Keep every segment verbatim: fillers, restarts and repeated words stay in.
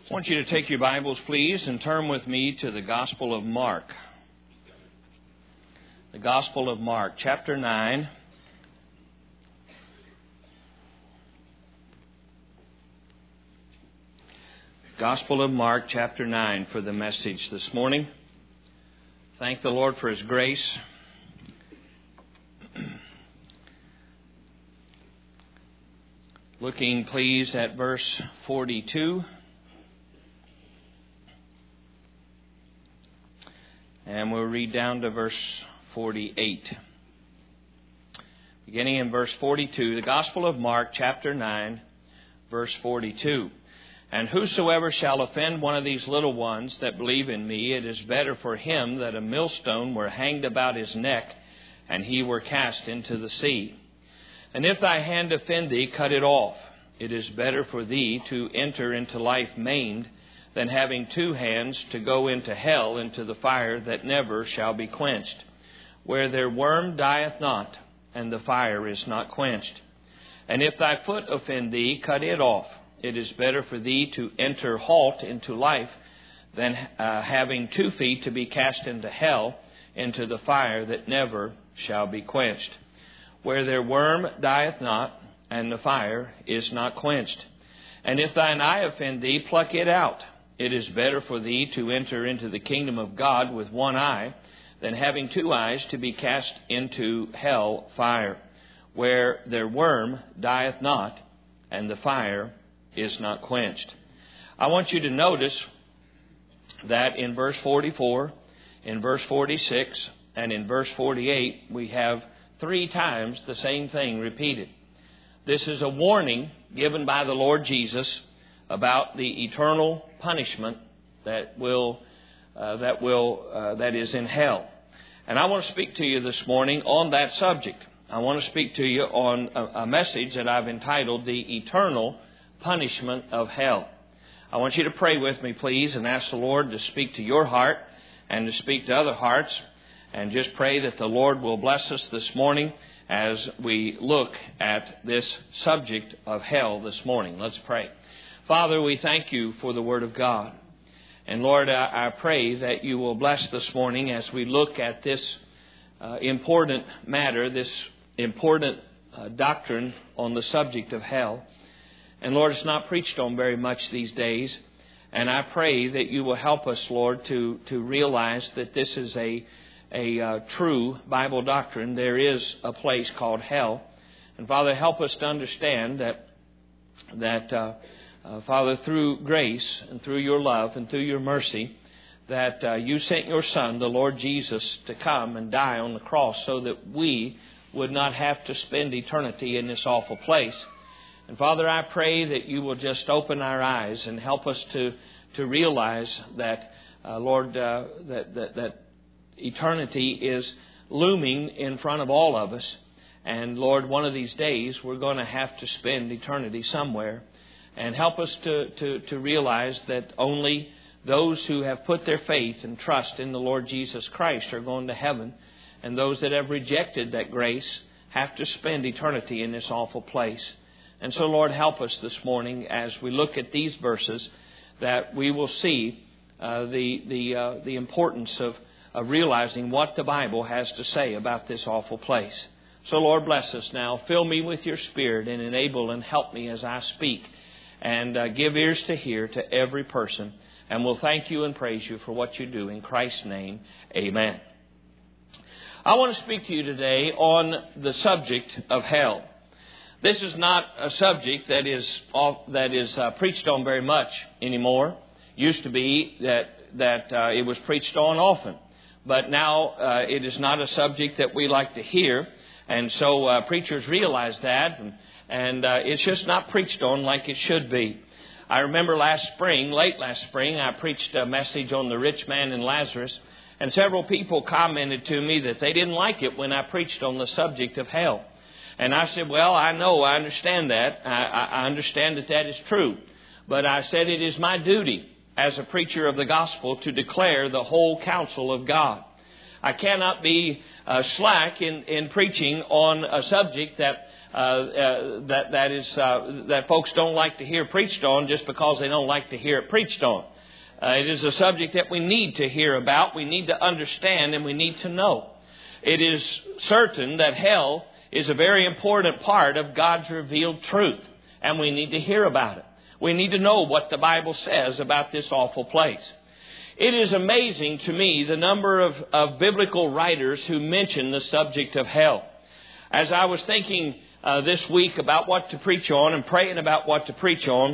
I want you to take your Bibles, please, and turn with me to the Gospel of Mark. The Gospel of Mark, chapter nine. Gospel of Mark, chapter nine, for the message this morning. Thank the Lord for His grace. Looking, please, at verse forty-two. And we'll read down to verse forty-eight. Beginning in verse forty-two, the Gospel of Mark, chapter nine, verse forty-two. And whosoever shall offend one of these little ones that believe in me, it is better for him that a millstone were hanged about his neck, and he were cast into the sea. And if thy hand offend thee, cut it off. It is better for thee to enter into life maimed, than having two hands to go into hell, into the fire that never shall be quenched, where their worm dieth not, and the fire is not quenched. And if thy foot offend thee, cut it off. It is better for thee to enter halt into life, than uh, having two feet to be cast into hell, into the fire that never shall be quenched, where their worm dieth not, and the fire is not quenched. And if thine eye offend thee, pluck it out. It is better for thee to enter into the kingdom of God with one eye, than having two eyes to be cast into hell fire, where their worm dieth not, and the fire is not quenched. I want you to notice that in verse forty-four, in verse forty-six, and in verse forty-eight, we have three times the same thing repeated. This is a warning given by the Lord Jesus about the eternal punishment that will uh, that will uh, that is in hell. And I want to speak to you this morning on that subject. I want to speak to you on a, a message that I've entitled The Eternal Punishment of Hell. I want you to pray with me, please, and ask the Lord to speak to your heart and to speak to other hearts, and just pray that the Lord will bless us this morning as we look at this subject of hell this morning. Let's pray. Father, we thank you for the Word of God. And Lord, I, I pray that you will bless this morning as we look at this uh, important matter, this important uh, doctrine on the subject of hell. And Lord, it's not preached on very much these days. And I pray that you will help us, Lord, to, to realize that this is a, a uh, true Bible doctrine. There is a place called hell. And Father, help us to understand that, that uh, Uh, Father, through grace and through your love and through your mercy, that uh, you sent your Son, the Lord Jesus, to come and die on the cross so that we would not have to spend eternity in this awful place. And Father, I pray that you will just open our eyes and help us to, to realize that, uh, Lord, uh, that, that, that eternity is looming in front of all of us. And Lord, one of these days we're going to have to spend eternity somewhere. And help us to, to, to realize that only those who have put their faith and trust in the Lord Jesus Christ are going to heaven. And those that have rejected that grace have to spend eternity in this awful place. And so, Lord, help us this morning as we look at these verses, that we will see uh, the the uh, the importance of, of realizing what the Bible has to say about this awful place. So, Lord, bless us now. Fill me with your Spirit and enable and help me as I speak. And uh, give ears to hear to every person. And we'll thank you and praise you for what you do. In Christ's name, amen. I want to speak to you today on the subject of hell. This is not a subject that is off, that is uh, preached on very much anymore. Used to be that, that uh, it was preached on often. But now uh, it is not a subject that we like to hear. And so uh, preachers realize that. And, And uh, it's just not preached on like it should be. I remember last spring, late last spring, I preached a message on the rich man and Lazarus. And several people commented to me that they didn't like it when I preached on the subject of hell. And I said, well, I know, I understand that. I, I understand that that is true. But I said it is my duty as a preacher of the gospel to declare the whole counsel of God. I cannot be uh, slack in, in preaching on a subject that uh, uh, that that is uh, that folks don't like to hear preached on just because they don't like to hear it preached on. Uh, it is a subject that we need to hear about, we need to understand, and we need to know. It is certain that hell is a very important part of God's revealed truth, and we need to hear about it. We need to know what the Bible says about this awful place. It is amazing to me the number of, of biblical writers who mention the subject of hell. As I was thinking uh, this week about what to preach on and praying about what to preach on,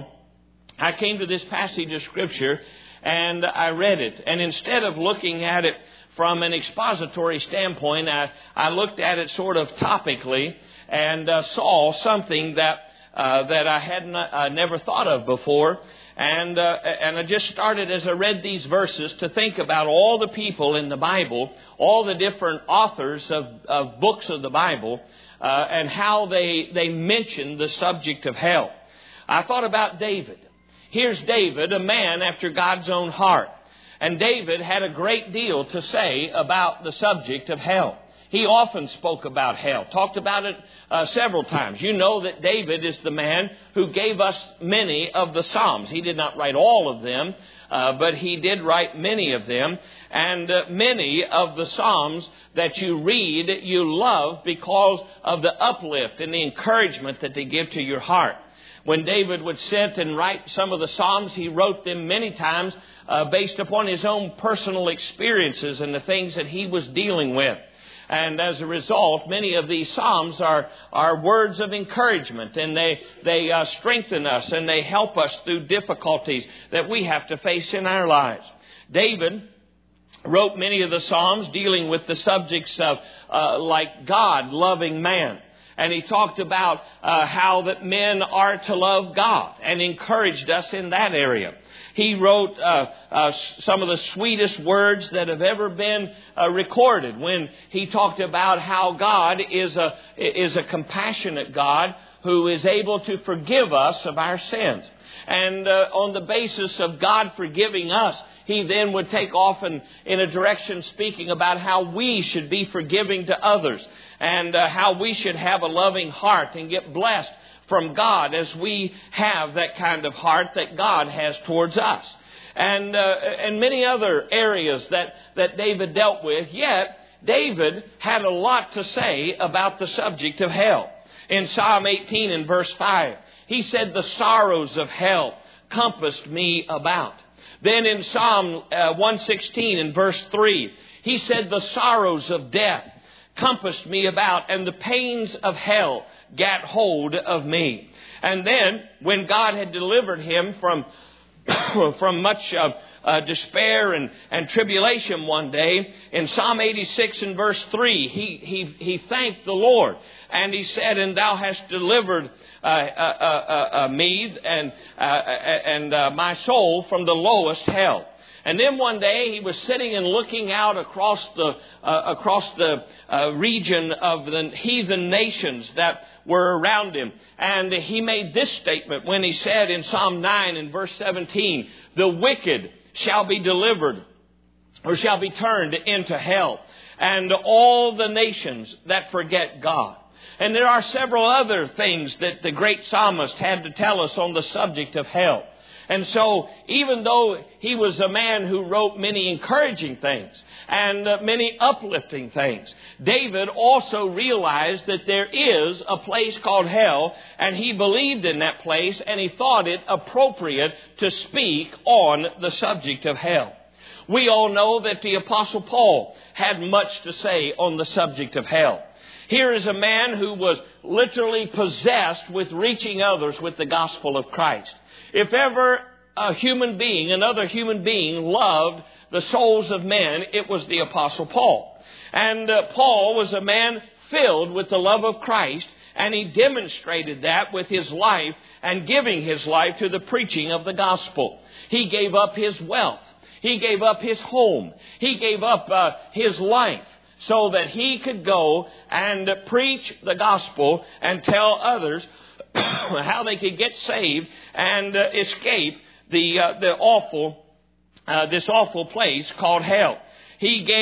I came to this passage of Scripture and I read it. And instead of looking at it from an expository standpoint, I, I looked at it sort of topically and uh, saw something that uh, that I had not, uh, never thought of before. And uh, and I just started as I read these verses to think about all the people in the Bible, all the different authors of, of books of the Bible, uh, and how they, they mention the subject of hell. I thought about David. Here's David, a man after God's own heart. And David had a great deal to say about the subject of hell. He often spoke about hell, talked about it uh, several times. You know that David is the man who gave us many of the Psalms. He did not write all of them, uh, but he did write many of them. And uh, many of the Psalms that you read, you love because of the uplift and the encouragement that they give to your heart. When David would sit and write some of the Psalms, he wrote them many times uh, based upon his own personal experiences and the things that he was dealing with. And as a result, many of these Psalms are, are words of encouragement, and they, they uh, strengthen us and they help us through difficulties that we have to face in our lives. David wrote many of the Psalms dealing with the subjects of uh, like God loving man. And he talked about uh, how that men are to love God and encouraged us in that area. He wrote uh, uh, some of the sweetest words that have ever been uh, recorded when he talked about how God is a is a compassionate God who is able to forgive us of our sins. And uh, on the basis of God forgiving us, he then would take off in, in a direction speaking about how we should be forgiving to others and uh, how we should have a loving heart and get blessed from God as we have that kind of heart that God has towards us. And uh, and many other areas that, that David dealt with, yet David had a lot to say about the subject of hell. In Psalm eighteen and verse five, he said, "The sorrows of hell compassed me about." Then in Psalm uh, one sixteen and verse three, he said, "The sorrows of death compassed me about, and the pains of hell gat hold of me." And then when God had delivered him from from much uh, uh, despair and, and tribulation one day, in Psalm eighty-six and verse three, he, he, he thanked the Lord. And he said, "And thou hast delivered uh, uh, uh, uh, me and, uh, and uh, my soul from the lowest hell." And then one day he was sitting and looking out across the uh, across the uh, region of the heathen nations that were around him. And he made this statement when he said in Psalm nine and verse seventeen, "The wicked shall be delivered, or shall be turned into hell, and all the nations that forget God." And there are several other things that the great psalmist had to tell us on the subject of hell. And so, even though he was a man who wrote many encouraging things and uh, many uplifting things, David also realized that there is a place called hell, and he believed in that place, and he thought it appropriate to speak on the subject of hell. We all know that the Apostle Paul had much to say on the subject of hell. Here is a man who was literally possessed with reaching others with the gospel of Christ. If ever a human being, another human being, loved the souls of men, it was the Apostle Paul. And uh, Paul was a man filled with the love of Christ, and he demonstrated that with his life and giving his life to the preaching of the gospel. He gave up his wealth. He gave up his home. He gave up uh, his life so that he could go and preach the gospel and tell others how they could get saved and uh, escape the uh, the awful uh, this awful place called hell. He gave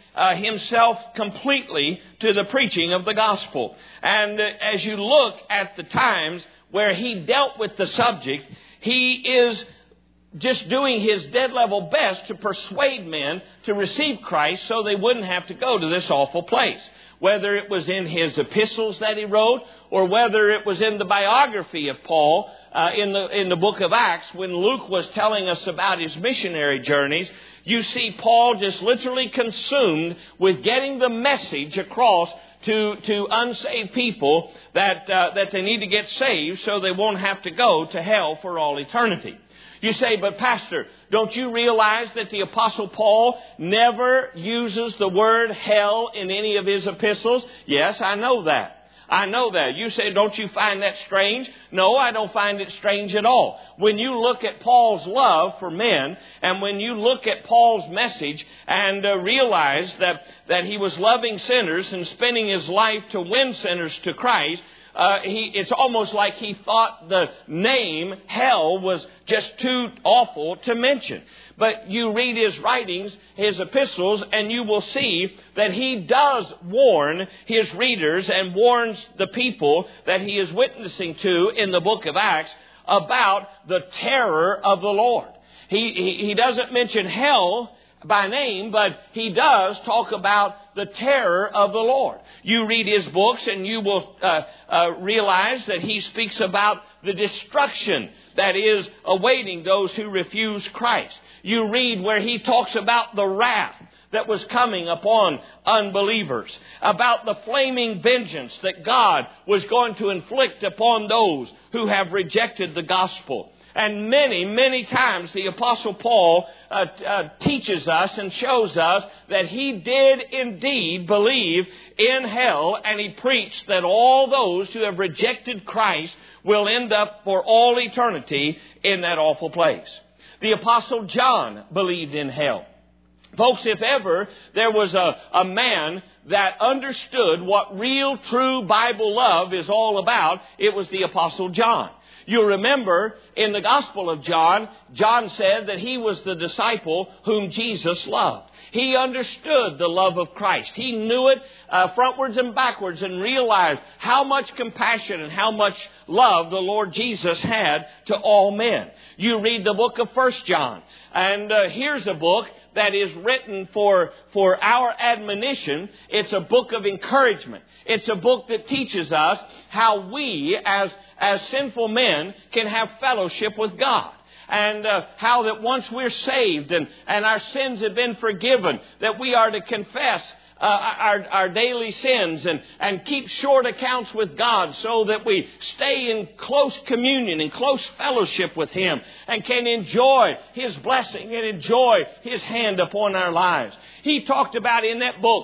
uh, himself completely to the preaching of the gospel. And uh, as you look at the times where he dealt with the subject, he is just doing his dead level best to persuade men to receive Christ so they wouldn't have to go to this awful place. Whether it was in his epistles that he wrote, or whether it was in the biography of Paul uh, in the in the book of Acts, when Luke was telling us about his missionary journeys, you see Paul just literally consumed with getting the message across to to unsaved people that uh, that they need to get saved so they won't have to go to hell for all eternity. You say, but Pastor, don't you realize that the Apostle Paul never uses the word hell in any of his epistles? Yes, I know that. I know that. You say, don't you find that strange? No, I don't find it strange at all. When you look at Paul's love for men, and when you look at Paul's message and uh, realize that, that he was loving sinners and spending his life to win sinners to Christ, Uh, he, it's almost like he thought the name hell was just too awful to mention. But you read his writings, his epistles, and you will see that he does warn his readers and warns the people that he is witnessing to in the book of Acts about the terror of the Lord. He, he, he doesn't mention hell by name, but he does talk about the terror of the Lord. You read his books and you will uh, uh, realize that he speaks about the destruction that is awaiting those who refuse Christ. You read where he talks about the wrath that was coming upon unbelievers, about the flaming vengeance that God was going to inflict upon those who have rejected the gospel. And many, many times the Apostle Paul uh, uh, teaches us and shows us that he did indeed believe in hell, and he preached that all those who have rejected Christ will end up for all eternity in that awful place. The Apostle John believed in hell. Folks, if ever there was a, a man that understood what real, true Bible love is all about, it was the Apostle John. You'll remember in the Gospel of John, John said that he was the disciple whom Jesus loved. He understood the love of Christ. He knew it uh, frontwards and backwards and realized how much compassion and how much love the Lord Jesus had to all men. You read the book of First John, and uh, here's a book that is written for, for our admonition. It's a book of encouragement. It's a book that teaches us how we as, as sinful men can have fellowship with God. And uh, how that once we're saved and, and our sins have been forgiven, that we are to confess uh, our, our daily sins and, and keep short accounts with God so that we stay in close communion and close fellowship with Him and can enjoy His blessing and enjoy His hand upon our lives. He talked about in that book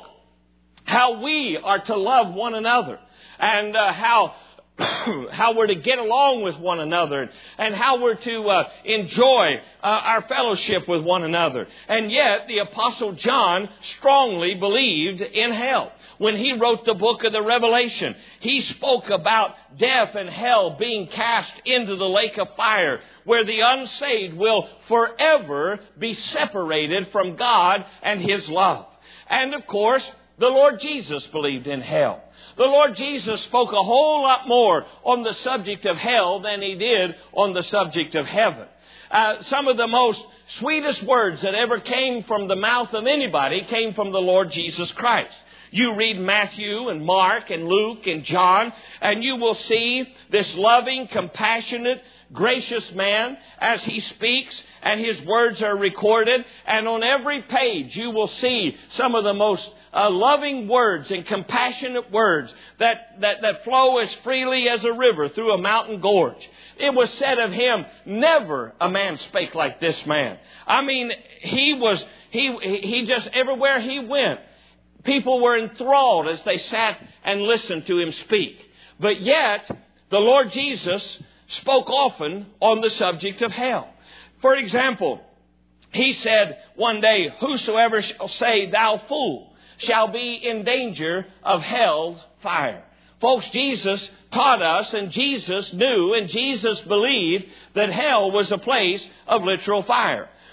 how we are to love one another and uh, how how we're to get along with one another and how we're to uh, enjoy uh, our fellowship with one another. And yet the Apostle John strongly believed in hell. When he wrote the book of the Revelation, he spoke about death and hell being cast into the lake of fire, where the unsaved will forever be separated from God and His love. And of course, the Lord Jesus believed in hell. The Lord Jesus spoke a whole lot more on the subject of hell than He did on the subject of heaven. Uh, some of the most sweetest words that ever came from the mouth of anybody came from the Lord Jesus Christ. You read Matthew and Mark and Luke and John, and you will see this loving, compassionate, gracious man as he speaks, and his words are recorded. And on every page you will see some of the most uh, loving words and compassionate words that, that, that flow as freely as a river through a mountain gorge. It was said of him, never a man spake like this man. I mean, he was, he, he just, everywhere he went, people were enthralled as they sat and listened to him speak. But yet, the Lord Jesus spoke often on the subject of hell. For example, He said one day, whosoever shall say, thou fool, shall be in danger of hell's fire. Folks, Jesus taught us, and Jesus knew, and Jesus believed that hell was a place of literal fire.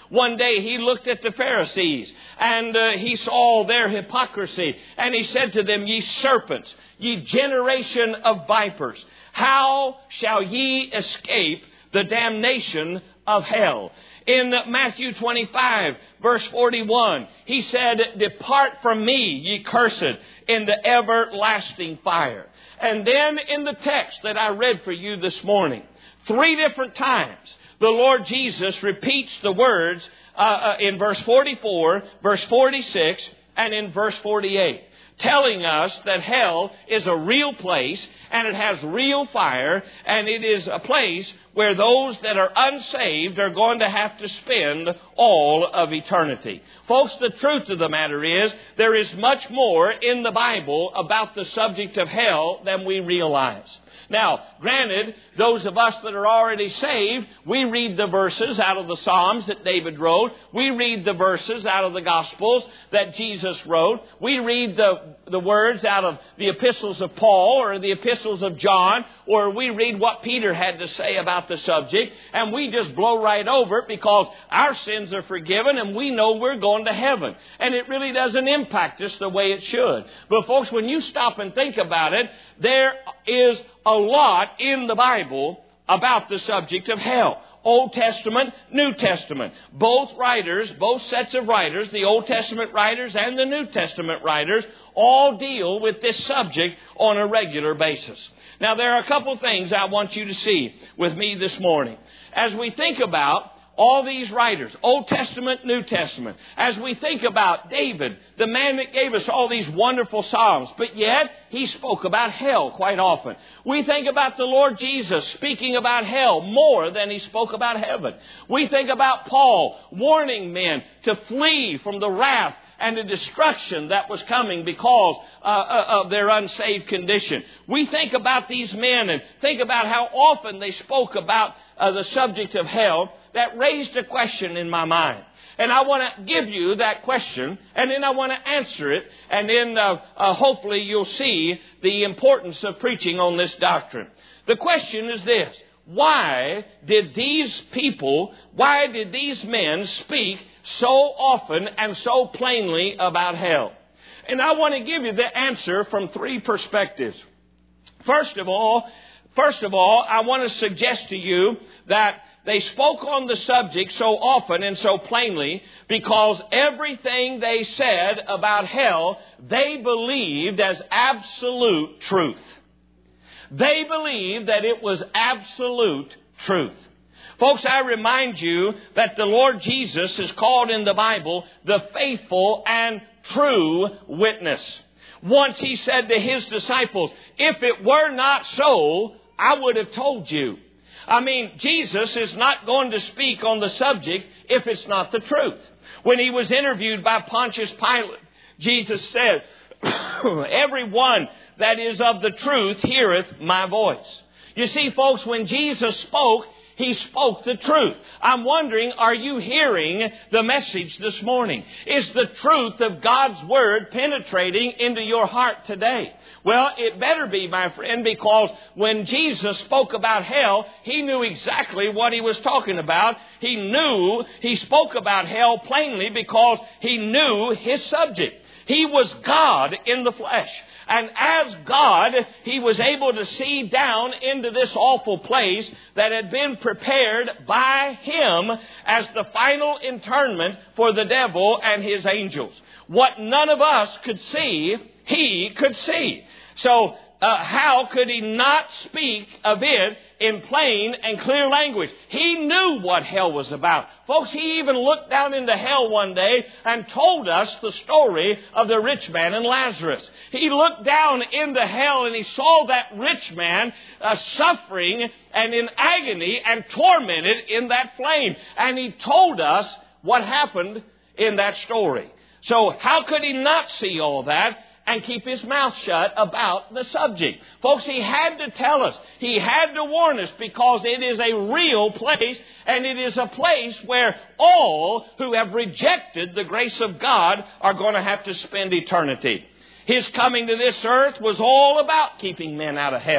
One day he looked at the Pharisees and uh, he saw their hypocrisy. And he said to them, "Ye serpents, ye generation of vipers, how shall ye escape the damnation of hell?" In Matthew twenty-five, verse forty-one, he said, "Depart from me, ye cursed, into everlasting fire." And then in the text that I read for you this morning, three different times, the Lord Jesus repeats the words uh, uh, in verse forty-four, verse forty-six, and in verse forty-eight. Telling us that hell is a real place and it has real fire, and it is a place where those that are unsaved are going to have to spend all of eternity. Folks, the truth of the matter is there is much more in the Bible about the subject of hell than we realize. Now, granted, those of us that are already saved, we read the verses out of the Psalms that David wrote. We read the verses out of the Gospels that Jesus wrote. We read the, the words out of the epistles of Paul or the epistles of John, or we read what Peter had to say about the subject, and we just blow right over it because our sins are forgiven and we know we're going to heaven. And it really doesn't impact us the way it should. But folks, when you stop and think about it, there is a lot in the Bible about the subject of hell. Old Testament, New Testament. Both writers, both sets of writers, the Old Testament writers and the New Testament writers, all deal with this subject on a regular basis. Now, there are a couple things I want you to see with me this morning. As we think about all these writers, Old Testament, New Testament, as we think about David, the man that gave us all these wonderful Psalms, but yet he spoke about hell quite often. We think about the Lord Jesus speaking about hell more than he spoke about heaven. We think about Paul warning men to flee from the wrath and the destruction that was coming because uh, of their unsaved condition. We think about these men and think about how often they spoke about uh, the subject of hell. That raised a question in my mind. And I want to give you that question, and then I want to answer it, and then uh, uh, hopefully you'll see the importance of preaching on this doctrine. The question is this: why did these people, why did these men speak so often and so plainly about hell? And I want to give you the answer from three perspectives. First of all, first of all, I want to suggest to you that they spoke on the subject so often and so plainly because everything they said about hell, they believed as absolute truth. They believed that it was absolute truth. Folks, I remind you that the Lord Jesus is called in the Bible the faithful and true witness. Once he said to his disciples, "If it were not so, I would have told you." I mean, Jesus is not going to speak on the subject if it's not the truth. When he was interviewed by Pontius Pilate, Jesus said, "Everyone that is of the truth heareth my voice." You see, folks, when Jesus spoke, he spoke the truth. I'm wondering, are you hearing the message this morning? Is the truth of God's Word penetrating into your heart today? Well, it better be, my friend, because when Jesus spoke about hell, he knew exactly what he was talking about. He knew, he spoke about hell plainly because he knew his subject. He was God in the flesh. And as God, he was able to see down into this awful place that had been prepared by him as the final internment for the devil and his angels. What none of us could see, he could see. So uh, how could he not speak of it in plain and clear language? He knew what hell was about. Folks, he even looked down into hell one day and told us the story of the rich man and Lazarus. He looked down into hell and he saw that rich man uh, suffering and in agony and tormented in that flame. And he told us what happened in that story. So how could he not see all that and keep his mouth shut about the subject? Folks, he had to tell us. He had to warn us because it is a real place, and it is a place where all who have rejected the grace of God are going to have to spend eternity. His coming to this earth was all about keeping men out of hell.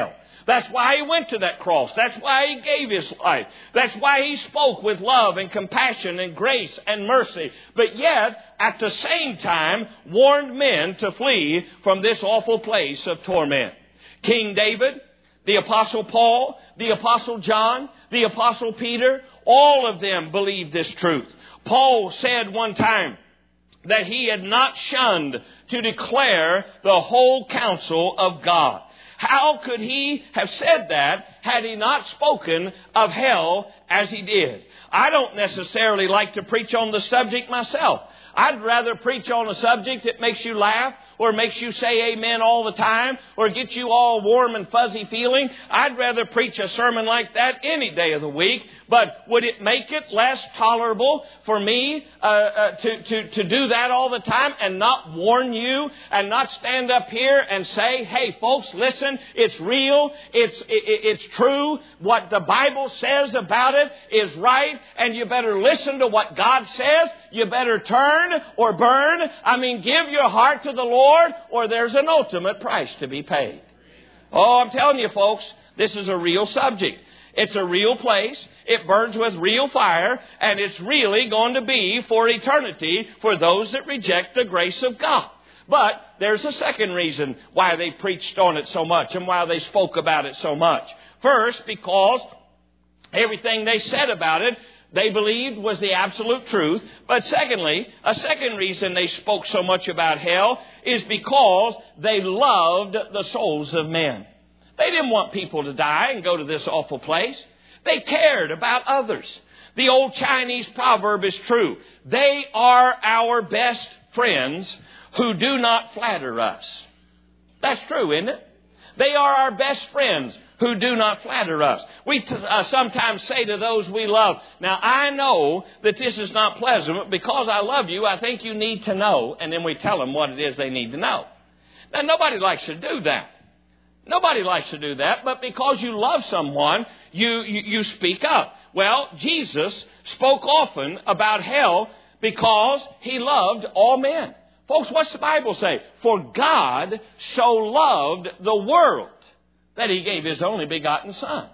That's why He went to that cross. That's why He gave His life. That's why He spoke with love and compassion and grace and mercy. But yet, at the same time, warned men to flee from this awful place of torment. King David, the Apostle Paul, the Apostle John, the Apostle Peter, all of them believed this truth. Paul said one time that he had not shunned to declare the whole counsel of God. How could he have said that had he not spoken of hell as he did? I don't necessarily like to preach on the subject myself. I'd rather preach on a subject that makes you laugh or makes you say amen all the time or get you all warm and fuzzy feeling. I'd rather preach a sermon like that any day of the week. But would it make it less tolerable for me uh, uh, to, to, to do that all the time and not warn you and not stand up here and say, hey, folks, listen, it's real, it's, it, it's true, what the Bible says about it is right, and you better listen to what God says. You better turn or burn. I mean, give your heart to the Lord, or there's an ultimate price to be paid. Oh, I'm telling you, folks, this is a real subject. It's a real place. It burns with real fire, and it's really going to be for eternity for those that reject the grace of God. But there's a second reason why they preached on it so much and why they spoke about it so much. First, because everything they said about it they believed was the absolute truth. But secondly, a second reason they spoke so much about hell is because they loved the souls of men. They didn't want people to die and go to this awful place. They cared about others. The old Chinese proverb is true. They are our best friends who do not flatter us. That's true, isn't it? They are our best friends who do not flatter us. We t- uh, sometimes say to those we love, now I know that this is not pleasant, but because I love you, I think you need to know. And then we tell them what it is they need to know. Now, nobody likes to do that. Nobody likes to do that, but because you love someone, you, you, you speak up. Well, Jesus spoke often about hell because He loved all men. Folks, what's the Bible say? For God so loved the world that He gave His only begotten Son.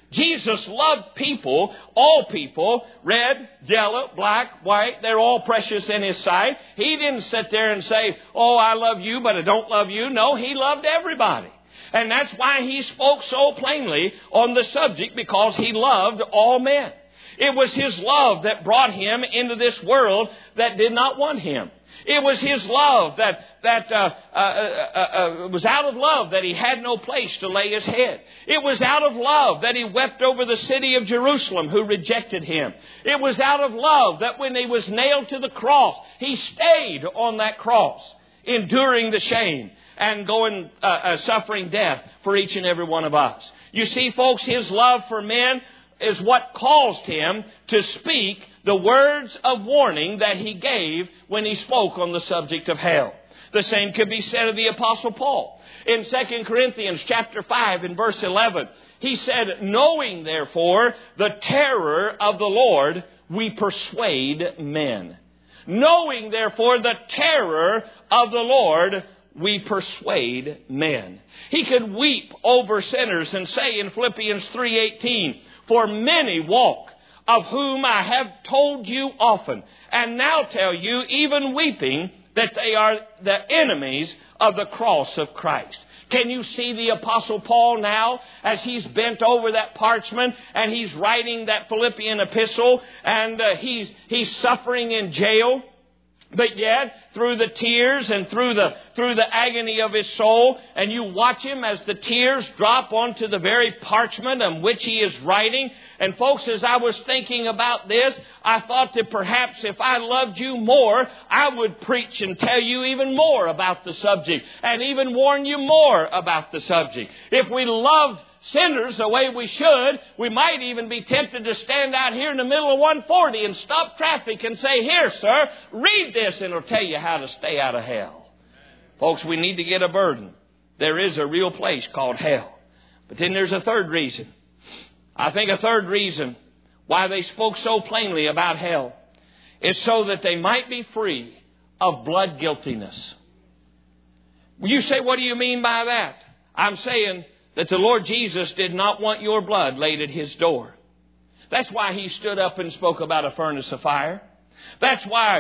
Jesus loved people, all people, red, yellow, black, white. They're all precious in His sight. He didn't sit there and say, oh, I love you, but I don't love you. No, He loved everybody. And that's why He spoke so plainly on the subject, because He loved all men. It was His love that brought Him into this world that did not want Him. It was His love that that uh, uh, uh, uh, was out of love that He had no place to lay His head. It was out of love that He wept over the city of Jerusalem who rejected Him. It was out of love that when He was nailed to the cross, He stayed on that cross, enduring the shame and going uh, uh, suffering death for each and every one of us. You see, folks, His love for men is what caused Him to speak the words of warning that He gave when He spoke on the subject of hell. The same could be said of the Apostle Paul. In Second Corinthians chapter five and verse eleven, he said, knowing therefore the terror of the Lord, we persuade men. Knowing therefore the terror of the Lord, we persuade men. He could weep over sinners and say in Philippians three eighteen, for many walk, of whom I have told you often, and now tell you, even weeping, that they are the enemies of the cross of Christ. Can you see the Apostle Paul now as he's bent over that parchment and he's writing that Philippian epistle, and uh, he's he's suffering in jail? But yet, through the tears and through the through the agony of his soul, and you watch him as the tears drop onto the very parchment on which he is writing. And folks, as I was thinking about this, I thought that perhaps if I loved you more, I would preach and tell you even more about the subject and even warn you more about the subject. If we loved sinners the way we should, we might even be tempted to stand out here in the middle of one forty and stop traffic and say, here, sir, read this and it'll tell you how to stay out of hell. Folks, we need to get a burden. There is a real place called hell. But then there's a third reason. I think a third reason why they spoke so plainly about hell is so that they might be free of blood guiltiness. You say, what do you mean by that? I'm saying that the Lord Jesus did not want your blood laid at His door. That's why He stood up and spoke about a furnace of fire. That's why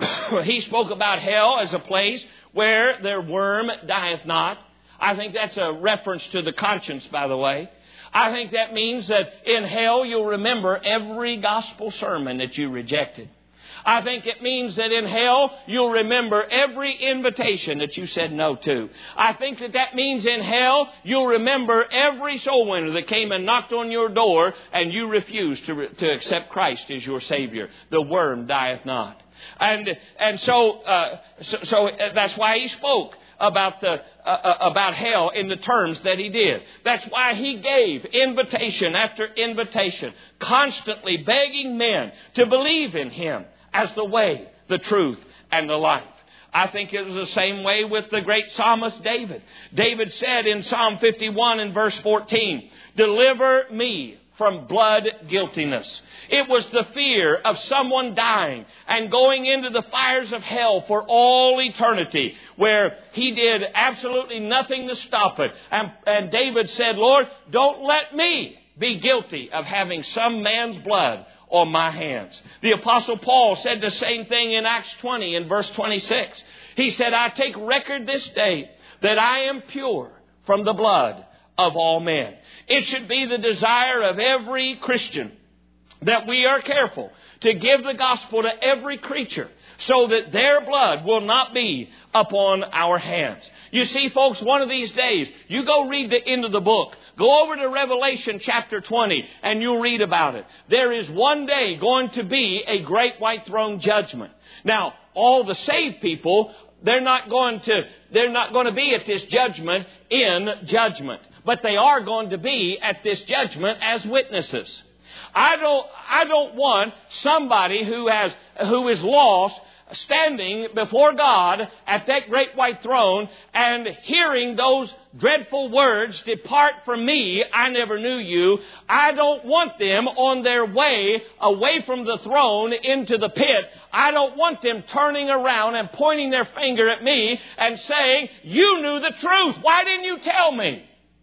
He spoke about hell as a place where their worm dieth not. I think that's a reference to the conscience, by the way. I think that means that in hell you'll remember every gospel sermon that you rejected. I think it means that in hell you'll remember every invitation that you said no to. I think that that means in hell you'll remember every soul winner that came and knocked on your door and you refused to, re- to accept Christ as your Savior. The worm dieth not. And and so, uh, so so that's why He spoke about the uh, about hell in the terms that He did. That's why He gave invitation after invitation, constantly begging men to believe in Him as the way, the truth, and the life. I think it was the same way with the great psalmist David. David said in Psalm fifty-one and verse fourteen, "Deliver me from blood guiltiness." It was the fear of someone dying and going into the fires of hell for all eternity, where he did absolutely nothing to stop it. And, and David said, "Lord, don't let me be guilty of having some man's blood on my hands." The Apostle Paul said the same thing in Acts twenty in verse twenty-six. He said, "I take record this day that I am pure from the blood of all men." It should be the desire of every Christian that we are careful to give the gospel to every creature so that their blood will not be upon our hands. You see, folks, one of these days, you go read the end of the book. Go over to Revelation chapter twenty and you'll read about it. There is one day going to be a great white throne judgment. Now, all the saved people, they're not going to, they're not going to be at this judgment in judgment. But they are going to be at this judgment as witnesses. I don't, I don't want somebody who has, who is lost standing before God at that great white throne and hearing those dreadful words, "Depart from me, I never knew you." I don't want them on their way away from the throne into the pit. I don't want them turning around and pointing their finger at me and saying, "You knew the truth. Why didn't you tell me?"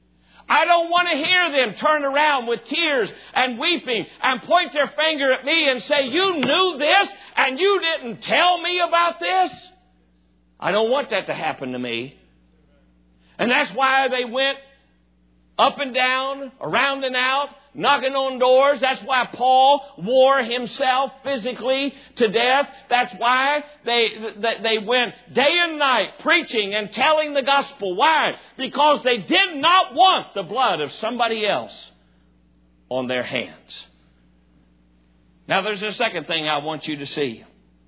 I don't want to hear them turn around with tears and weeping and point their finger at me and say, "You knew this and you didn't tell me about this." I don't want that to happen to me. And that's why they went up and down, around and out, knocking on doors. That's why Paul wore himself physically to death. That's why they, they went day and night preaching and telling the gospel. Why? Because they did not want the blood of somebody else on their hands. Now there's a second thing I want you to see.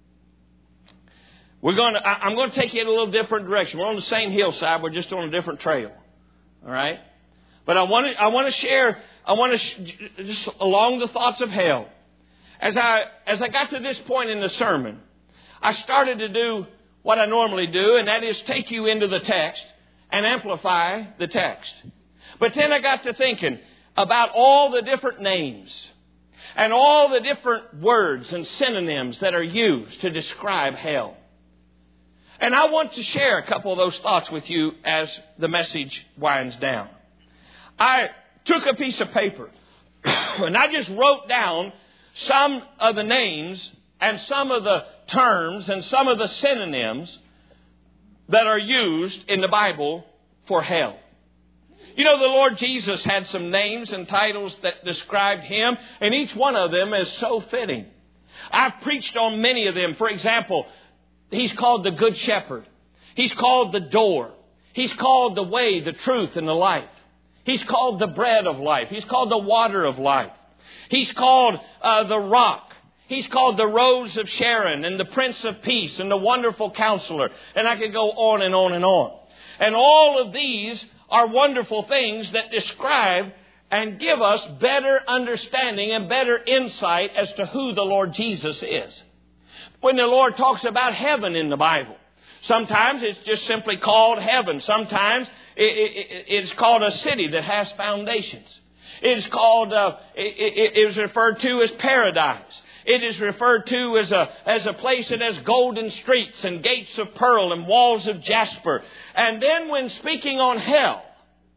We're going to, I'm going to take you in a little different direction. We're on the same hillside. We're just on a different trail. All right? But I want to, I want to share, I want to, sh- just along the thoughts of hell. As I, as I got to this point in the sermon, I started to do what I normally do, and that is take you into the text and amplify the text. But then I got to thinking about all the different names and all the different words and synonyms that are used to describe hell. And I want to share a couple of those thoughts with you as the message winds down. I took a piece of paper and I just wrote down some of the names and some of the terms and some of the synonyms that are used in the Bible for hell. You know, the Lord Jesus had some names and titles that described Him, and each one of them is so fitting. I've preached on many of them. For example, He's called the Good Shepherd. He's called the Door. He's called the Way, the Truth, and the Life. He's called the Bread of Life. He's called the Water of Life. He's called uh, the Rock. He's called the Rose of Sharon and the Prince of Peace and the Wonderful Counselor. And I could go on and on and on. And all of these are wonderful things that describe and give us better understanding and better insight as to who the Lord Jesus is. When the Lord talks about heaven in the Bible, sometimes it's just simply called heaven. Sometimes it's called a city that has foundations. It's called, uh, it is referred to as paradise. It is referred to as a, as a place that has golden streets and gates of pearl and walls of jasper. And then when speaking on hell,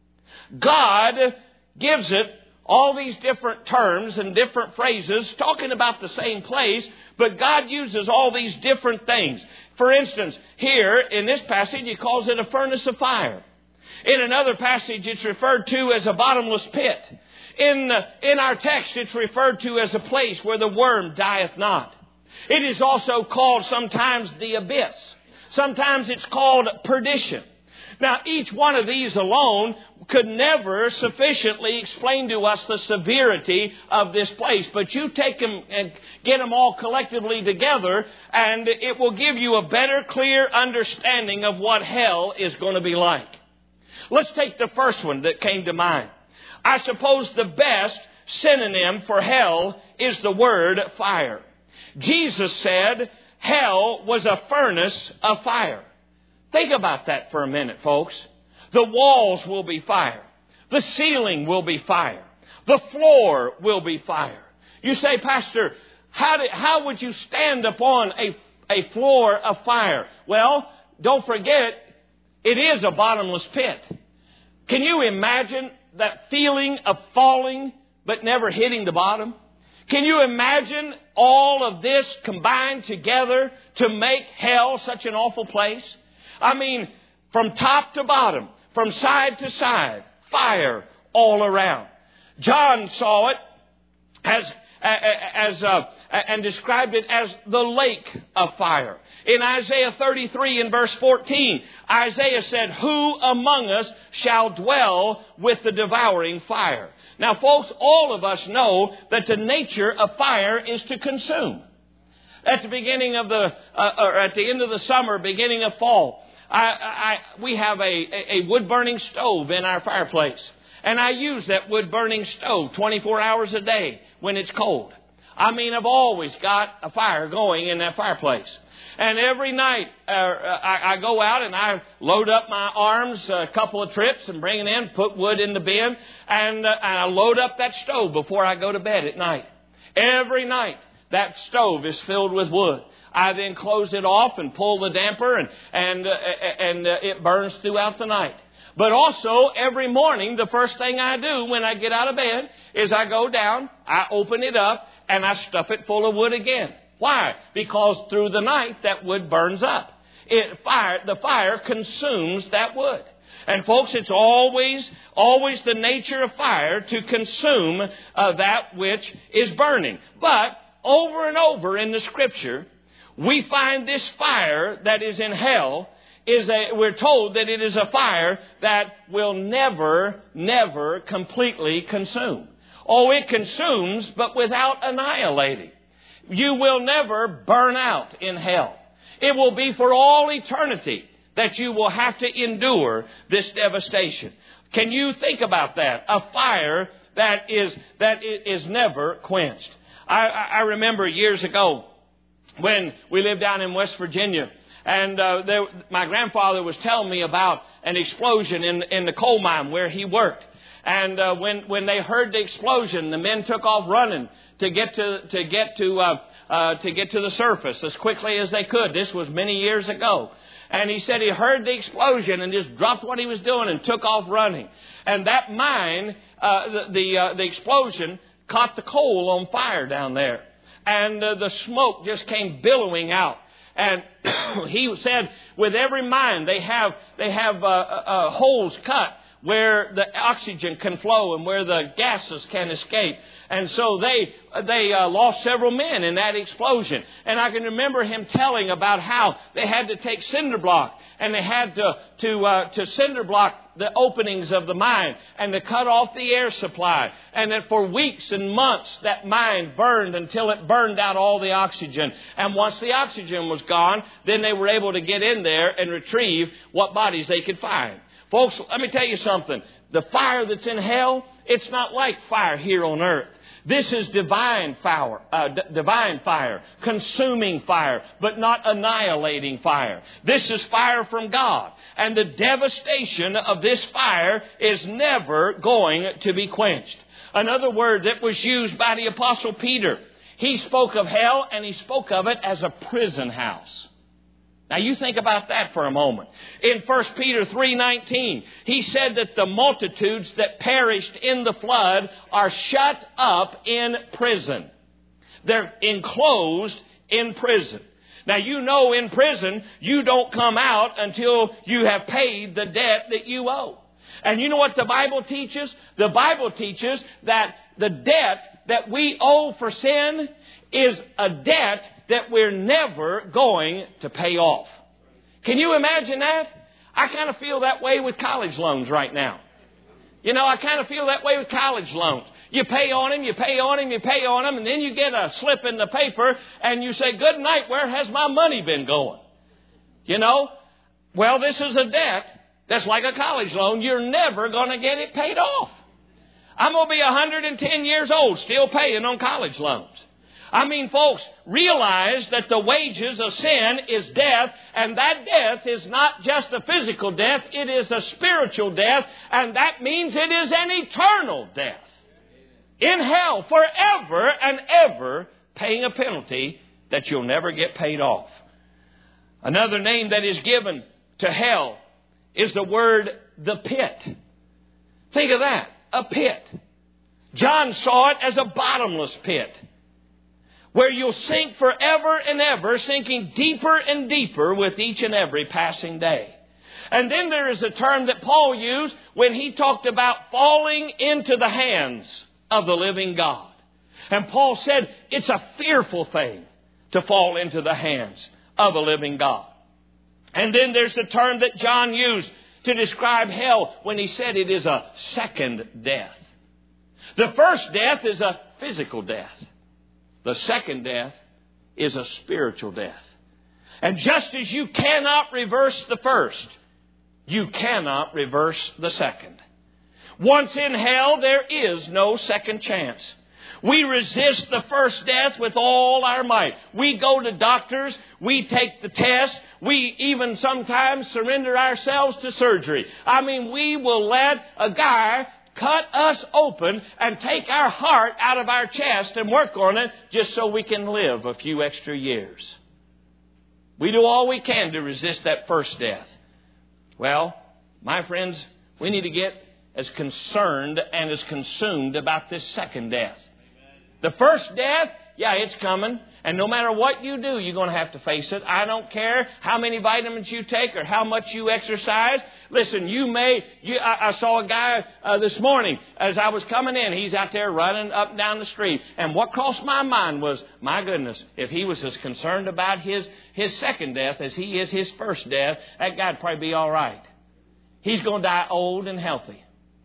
God gives it all these different terms and different phrases talking about the same place, but God uses all these different things. For instance, here in this passage, He calls it a furnace of fire. In another passage, it's referred to as a bottomless pit. In, uh, in our text, it's referred to as a place where the worm dieth not. It is also called sometimes the abyss. Sometimes it's called perdition. Now, each one of these alone could never sufficiently explain to us the severity of this place. But you take them and get them all collectively together, and it will give you a better, clear understanding of what hell is going to be like. Let's take the first one that came to mind. I suppose the best synonym for hell is the word fire. Jesus said hell was a furnace of fire. Think about that for a minute, folks. The walls will be fire. The ceiling will be fire. The floor will be fire. You say, Pastor, how, did, how would you stand upon a, a floor of fire? Well, don't forget, it is a bottomless pit. Can you imagine that feeling of falling but never hitting the bottom? Can you imagine all of this combined together to make hell such an awful place? I mean, from top to bottom, from side to side, fire all around. John saw it as, as, uh, and described it as the lake of fire. In Isaiah thirty-three and verse fourteen, Isaiah said, "Who among us shall dwell with the devouring fire?" Now, folks, all of us know that the nature of fire is to consume. At the beginning of the, uh, or at the end of the summer, beginning of fall, I, I, we have a, a wood-burning stove in our fireplace. And I use that wood-burning stove twenty-four hours a day when it's cold. I mean, I've always got a fire going in that fireplace. And every night uh, I, I go out and I load up my arms a couple of trips and bring it in, put wood in the bin, and, uh, and I load up that stove before I go to bed at night. Every night that stove is filled with wood. I then close it off and pull the damper, and, and, uh, and uh, it burns throughout the night. But also, every morning, the first thing I do when I get out of bed is I go down, I open it up, and I stuff it full of wood again. Why? Because through the night, that wood burns up. It fire, the fire consumes that wood. And folks, it's always, always the nature of fire to consume uh, that which is burning. But over and over in the Scripture, we find this fire that is in hell is a, we're told that it is a fire that will never, never completely consume. Oh, it consumes, but without annihilating. You will never burn out in hell. It will be for all eternity that you will have to endure this devastation. Can you think about that? A fire that is, that is never quenched. I, I remember years ago when we lived down in West Virginia, and uh, there, my grandfather was telling me about an explosion in, in the coal mine where he worked. And uh, when when they heard the explosion, the men took off running to get to to get to uh, uh, to get to the surface as quickly as they could. This was many years ago. And he said he heard the explosion and just dropped what he was doing and took off running. And that mine, uh, the the, uh, the explosion caught the coal on fire down there, and uh, the smoke just came billowing out. And he said, with every mine, they have they have uh, uh, holes cut where the oxygen can flow and where the gases can escape. And so they they uh, lost several men in that explosion. And I can remember him telling about how they had to take cinder block and they had to to uh, to cinder block the openings of the mine and to cut off the air supply. And that for weeks and months that mine burned until it burned out all the oxygen. And once the oxygen was gone, then they were able to get in there and retrieve what bodies they could find. Folks, let me tell you something. The fire that's in hell, it's not like fire here on earth. This is divine fire, uh, d- divine fire, consuming fire, but not annihilating fire. This is fire from God. And the devastation of this fire is never going to be quenched. Another word that was used by the Apostle Peter, he spoke of hell and he spoke of it as a prison house. Now you think about that for a moment. In First Peter three nineteen, he said that the multitudes that perished in the flood are shut up in prison. They're enclosed in prison. Now you know in prison you don't come out until you have paid the debt that you owe. And you know what the Bible teaches? The Bible teaches that the debt that we owe for sin is a debt that we're never going to pay off. Can you imagine that? I kind of feel that way with college loans right now. You know, I kind of feel that way with college loans. You pay on them, you pay on them, you pay on them, and then you get a slip in the paper and you say, good night, where has my money been going? You know, well, this is a debt that's like a college loan. You're never going to get it paid off. I'm going to be one hundred ten years old still paying on college loans. I mean, folks, realize that the wages of sin is death, and that death is not just a physical death, it is a spiritual death, and that means it is an eternal death. In hell, forever and ever, paying a penalty that you'll never get paid off. Another name that is given to hell is the word the pit. Think of that, a pit. John saw it as a bottomless pit, where you'll sink forever and ever, sinking deeper and deeper with each and every passing day. And then there is a term that Paul used when he talked about falling into the hands of the living God. And Paul said it's a fearful thing to fall into the hands of a living God. And then there's the term that John used to describe hell when he said it is a second death. The first death is a physical death. The second death is a spiritual death. And just as you cannot reverse the first, you cannot reverse the second. Once in hell, there is no second chance. We resist the first death with all our might. We go to doctors. We take the test. We even sometimes surrender ourselves to surgery. I mean, we will let a guy cut us open and take our heart out of our chest and work on it just so we can live a few extra years. We do all we can to resist that first death. Well, my friends, we need to get as concerned and as consumed about this second death. The first death, yeah, it's coming. And no matter what you do, you're going to have to face it. I don't care how many vitamins you take or how much you exercise. Listen, you may, you, I, I saw a guy uh, this morning as I was coming in. He's out there running up and down the street. And what crossed my mind was, my goodness, if he was as concerned about his, his second death as he is his first death, that guy'd probably be all right. He's going to die old and healthy.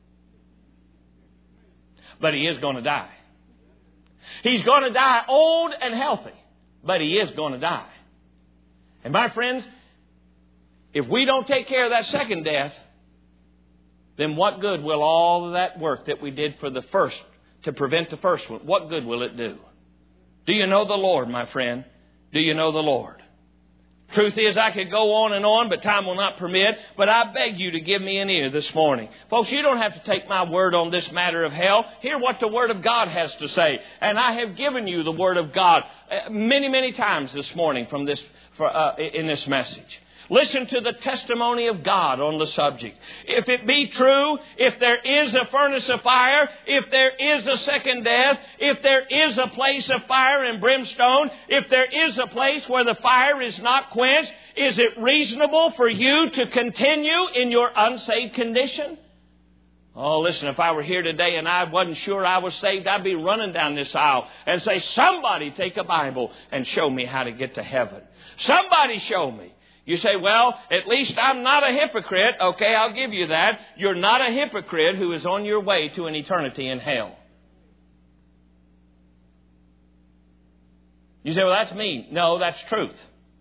But he is going to die. He's going to die old and healthy, but he is going to die. And my friends, if we don't take care of that second death, then what good will all of that work that we did for the first, to prevent the first one, what good will it do? Do you know the Lord, my friend? Do you know the Lord? Truth is, I could go on and on, but time will not permit. But I beg you to give me an ear this morning. Folks, you don't have to take my word on this matter of hell. Hear what the Word of God has to say. And I have given you the Word of God many, many times this morning from this for, uh, in this message. Listen to the testimony of God on the subject. If it be true, if there is a furnace of fire, if there is a second death, if there is a place of fire and brimstone, if there is a place where the fire is not quenched, is it reasonable for you to continue in your unsaved condition? Oh, listen, if I were here today and I wasn't sure I was saved, I'd be running down this aisle and say, somebody take a Bible and show me how to get to heaven. Somebody show me. You say, well, at least I'm not a hypocrite. Okay, I'll give you that. You're not a hypocrite who is on your way to an eternity in hell. You say, well, that's me. No, that's truth.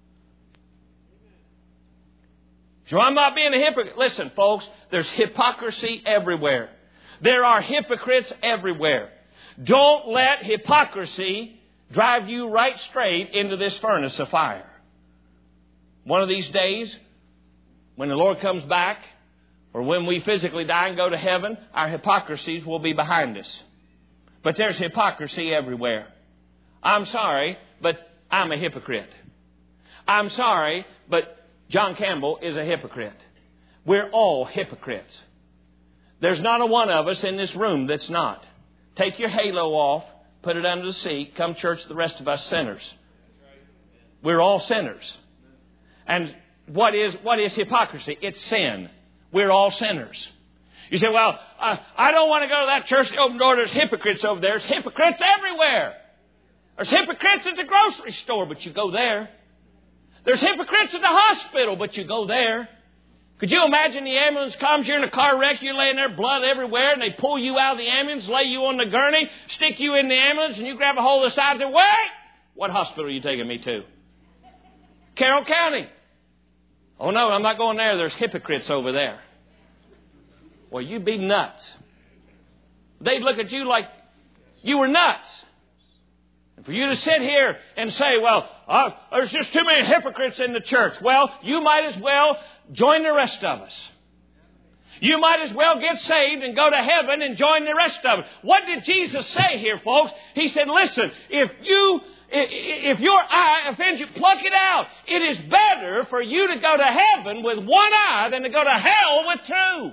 So I'm not being a hypocrite. Listen, folks, there's hypocrisy everywhere. There are hypocrites everywhere. Don't let hypocrisy drive you right straight into this furnace of fire. One of these days, when the Lord comes back, or when we physically die and go to heaven, our hypocrisies will be behind us. But there's hypocrisy everywhere. I'm sorry, but I'm a hypocrite. I'm sorry, but John Campbell is a hypocrite. We're all hypocrites. There's not a one of us in this room that's not. Take your halo off, put it under the seat, come church, the rest of us sinners. We're all sinners. And what is what is hypocrisy? It's sin. We're all sinners. You say, well, uh, I don't want to go to that church, the open door. There's hypocrites over there. There's hypocrites everywhere. There's hypocrites at the grocery store, but you go there. There's hypocrites at the hospital, but you go there. Could you imagine the ambulance comes, you're in a car wreck, you're laying there, blood everywhere, and they pull you out of the ambulance, lay you on the gurney, stick you in the ambulance, and you grab a hold of the side and say, wait! What hospital are you taking me to? Carroll County. Oh, no, I'm not going there. There's hypocrites over there. Well, you'd be nuts. They'd look at you like you were nuts. And for you to sit here and say, well, uh, there's just too many hypocrites in the church. Well, you might as well join the rest of us. You might as well get saved and go to heaven and join the rest of us. What did Jesus say here, folks? He said, listen, if you... If your eye offends you, pluck it out. It is better for you to go to heaven with one eye than to go to hell with two.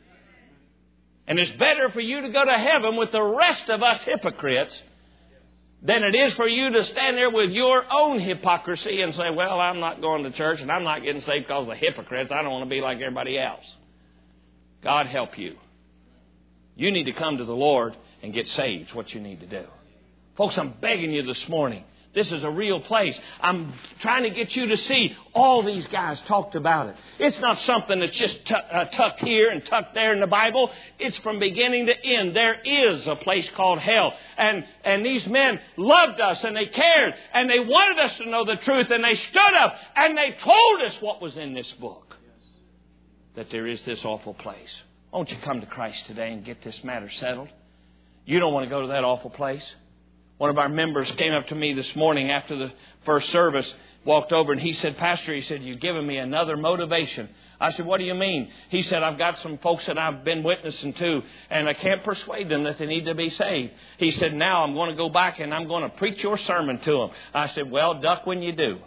And it's better for you to go to heaven with the rest of us hypocrites than it is for you to stand there with your own hypocrisy and say, well, I'm not going to church and I'm not getting saved because of the hypocrites. I don't want to be like everybody else. God help you. You need to come to the Lord and get saved. It's what you need to do. Folks, I'm begging you this morning. This is a real place. I'm trying to get you to see all these guys talked about it. It's not something that's just t- uh, tucked here and tucked there in the Bible. It's from beginning to end. There is a place called hell. And, and these men loved us and they cared and they wanted us to know the truth and they stood up and they told us what was in this book. That there is this awful place. Won't you come to Christ today and get this matter settled? You don't want to go to that awful place. One of our members came up to me this morning after the first service, walked over and he said, Pastor, he said, you've given me another motivation. I said, what do you mean? He said, I've got some folks that I've been witnessing to and I can't persuade them that they need to be saved. He said, now I'm going to go back and I'm going to preach your sermon to them. I said, well, duck when you do.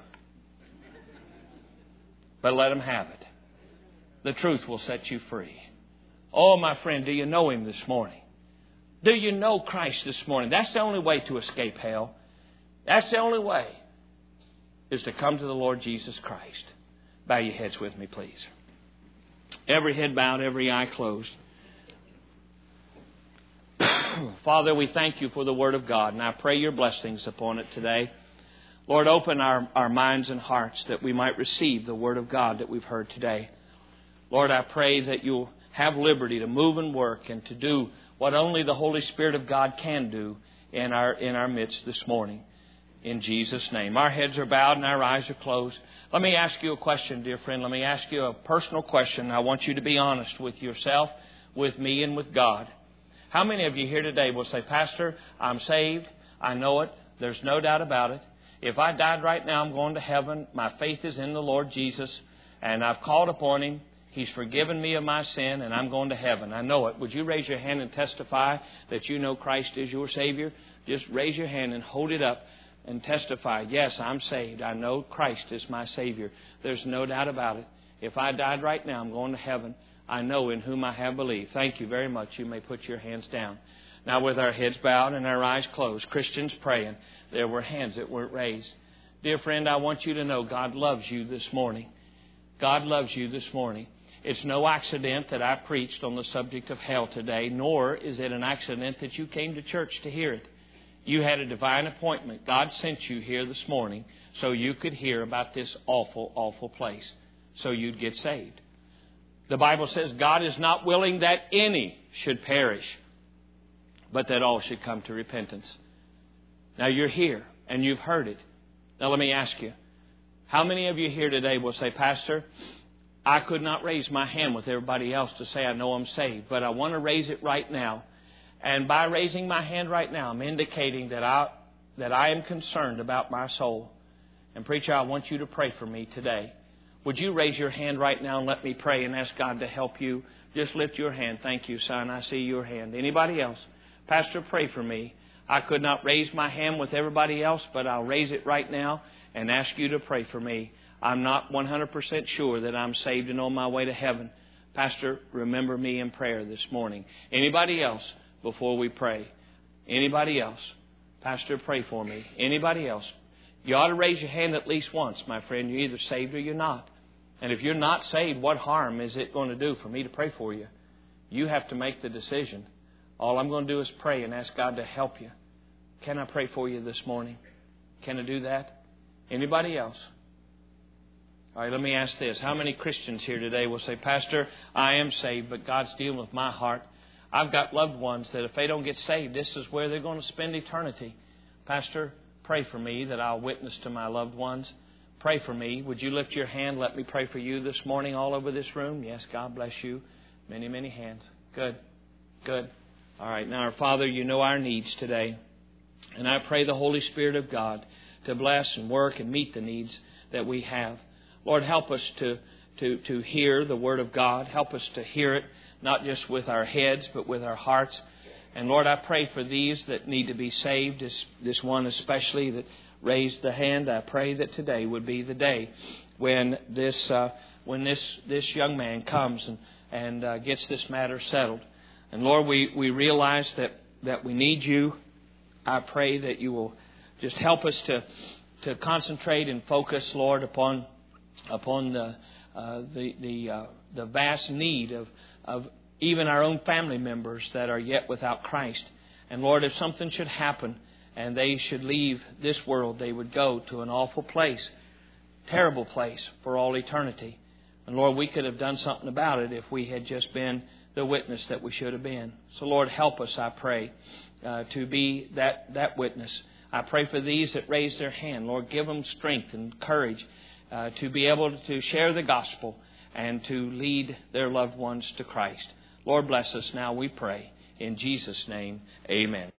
But let them have it. The truth will set you free. Oh, my friend, do you know Him this morning? Do you know Christ this morning? That's the only way to escape hell. That's the only way, is to come to the Lord Jesus Christ. Bow your heads with me, please. Every head bowed, every eye closed. Father, we thank you for the Word of God, and I pray your blessings upon it today. Lord, open our, our minds and hearts that we might receive the Word of God that we've heard today. Lord, I pray that you'll have liberty to move and work and to do what only the Holy Spirit of God can do in our in our midst this morning. In Jesus' name. Our heads are bowed and our eyes are closed. Let me ask you a question, dear friend. Let me ask you a personal question. I want you to be honest with yourself, with me, and with God. How many of you here today will say, Pastor, I'm saved. I know it. There's no doubt about it. If I died right now, I'm going to heaven. My faith is in the Lord Jesus, and I've called upon Him. He's forgiven me of my sin, and I'm going to heaven. I know it. Would you raise your hand and testify that you know Christ is your Savior? Just raise your hand and hold it up and testify. Yes, I'm saved. I know Christ is my Savior. There's no doubt about it. If I died right now, I'm going to heaven. I know in whom I have believed. Thank you very much. You may put your hands down. Now, with our heads bowed and our eyes closed, Christians praying, there were hands that weren't raised. Dear friend, I want you to know God loves you this morning. God loves you this morning. It's no accident that I preached on the subject of hell today, nor is it an accident that you came to church to hear it. You had a divine appointment. God sent you here this morning so you could hear about this awful, awful place, so you'd get saved. The Bible says God is not willing that any should perish, but that all should come to repentance. Now you're here and you've heard it. Now let me ask you, how many of you here today will say, Pastor, I could not raise my hand with everybody else to say I know I'm saved, but I want to raise it right now. And by raising my hand right now, I'm indicating that I that I am concerned about my soul. And preacher, I want you to pray for me today. Would you raise your hand right now and let me pray and ask God to help you? Just lift your hand. Thank you, son. I see your hand. Anybody else? Pastor, pray for me. I could not raise my hand with everybody else, but I'll raise it right now and ask you to pray for me. I'm not one hundred percent sure that I'm saved and on my way to heaven. Pastor, remember me in prayer this morning. Anybody else before we pray? Anybody else? Pastor, pray for me. Anybody else? You ought to raise your hand at least once, my friend. You're either saved or you're not. And if you're not saved, what harm is it going to do for me to pray for you? You have to make the decision. All I'm going to do is pray and ask God to help you. Can I pray for you this morning? Can I do that? Anybody else? All right, let me ask this. How many Christians here today will say, Pastor, I am saved, but God's dealing with my heart. I've got loved ones that if they don't get saved, this is where they're going to spend eternity. Pastor, pray for me that I'll witness to my loved ones. Pray for me. Would you lift your hand? Let me pray for you this morning all over this room. Yes, God bless you. Many, many hands. Good. Good. All right. Now, our Father, you know our needs today. And I pray the Holy Spirit of God to bless and work and meet the needs that we have. Lord, help us to, to, to hear the Word of God. Help us to hear it, not just with our heads, but with our hearts. And Lord, I pray for these that need to be saved, this, this one especially that raised the hand. I pray that today would be the day when this uh, when this this young man comes and, and uh, gets this matter settled. And Lord, we, we realize that, that we need you. I pray that you will just help us to to concentrate and focus, Lord, upon upon the uh, the the, uh, the vast need of of even our own family members that are yet without Christ. And Lord, if something should happen and they should leave this world, they would go to an awful place, terrible place for all eternity. And Lord, we could have done something about it if we had just been the witness that we should have been. So Lord, help us, I pray, uh, to be that, that witness. I pray for these that raise their hand. Lord, give them strength and courage uh, to be able to share the gospel and to lead their loved ones to Christ. Lord, bless us now, we pray. In Jesus' name, amen.